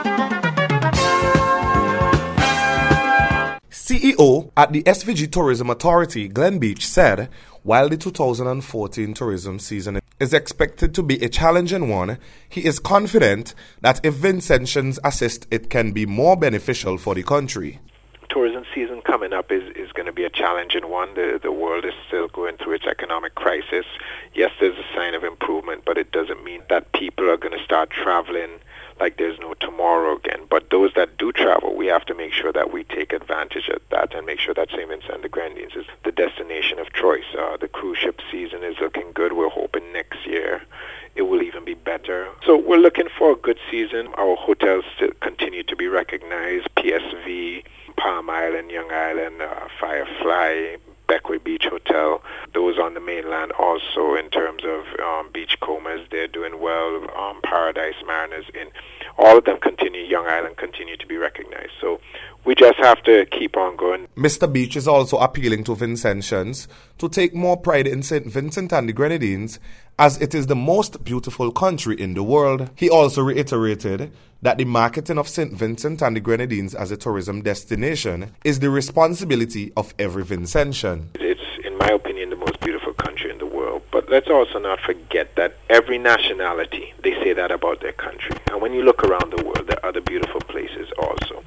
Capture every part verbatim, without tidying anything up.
C E O at the S V G Tourism Authority, Glenn Beach, said while the two thousand fourteen tourism season is expected to be a challenging one, he is confident that if Vincentians assist, it can be more beneficial for the country. Tourism season coming up is, is going to be a challenging one. The, the world is still going through its economic crisis. Yes, there's a sign of improvement, but it doesn't mean that people are going to start traveling like there's no tomorrow again. But those that do travel, we have to make sure that we take advantage of that and make sure that Saint Vincent and the Grenadines is the destination of choice. Uh, the cruise ship season is looking good. We're hoping next year it will even be better. So we're looking for a good season. Our hotels still continue to be recognized. P S V, Palm Island, Young Island, uh, Firefly, Beckway Beach Hotel. Those on the mainland also in terms of um, Beachcombers, they're doing well. Um, Paradise Mariners, in all of them continue, Young Island continue to be recognized. So we just have to keep on going. Mister Beach is also appealing to Vincentians to take more pride in Saint Vincent and the Grenadines as it is the most beautiful country in the world. He also reiterated that the marketing of Saint Vincent and the Grenadines as a tourism destination is the responsibility of every Vincentian. It's, in my opinion, the most beautiful country in the world. But let's also not forget that every nationality, they say that about their country. And when you look around the world, there are other beautiful places also.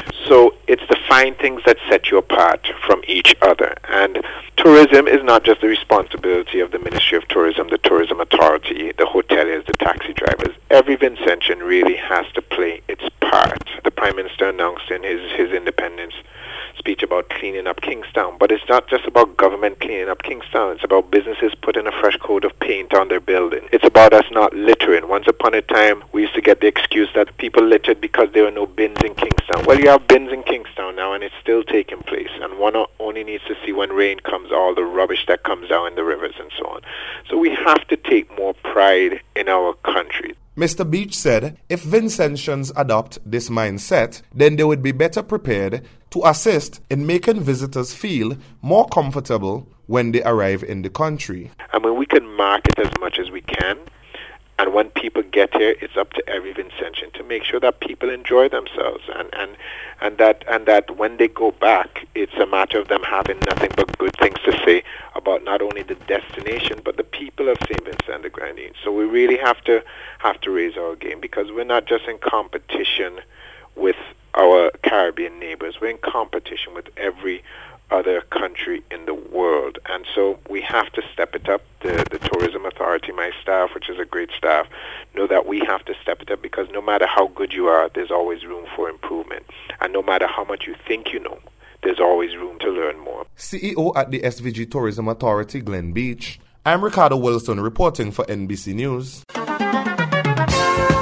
So it's the fine things that set you apart from each other. And tourism is not just the responsibility of the Ministry of Tourism, the Tourism Authority, the hoteliers, the taxi drivers. Every Vincentian really has to play its part. The Prime Minister announced in his, his independence speech about cleaning up Kingstown. But it's not just about government cleaning up Kingstown. It's about businesses putting a fresh coat of paint on their building. It's about us not littering. Once upon a time, we used to get the excuse that people littered because there were no bins in Kingstown. Well, you have bins in Kingstown now, and it's still taking place. And one only needs to see when rain comes, all the rubbish that comes down in the rivers and so on. So we have to take more pride in our country. Mister Beach said if Vincentians adopt this mindset, then they would be better prepared to assist in making visitors feel more comfortable when they arrive in the country. I mean, we can market as much as we can, and when people get here, it's up to every Vincentian to make sure that people enjoy themselves, and, and, and, that, and that when they go back, it's a matter of them having nothing but good things to say about not only the destination, but the people of Saint Vincent and the Grenadines. So we really have to have to raise our game, because we're not just in competition with our Caribbean neighbors, we're in competition with every other country in the world. And so we have to step it up. The, the Tourism Authority, my staff, which is a great staff, know that we have to step it up, because no matter how good you are, there's always room for improvement. And no matter how much you think you know, there's always room to learn more. C E O at the S V G Tourism Authority, Glenn Beach. I'm Ricardo Wilson reporting for N B C News.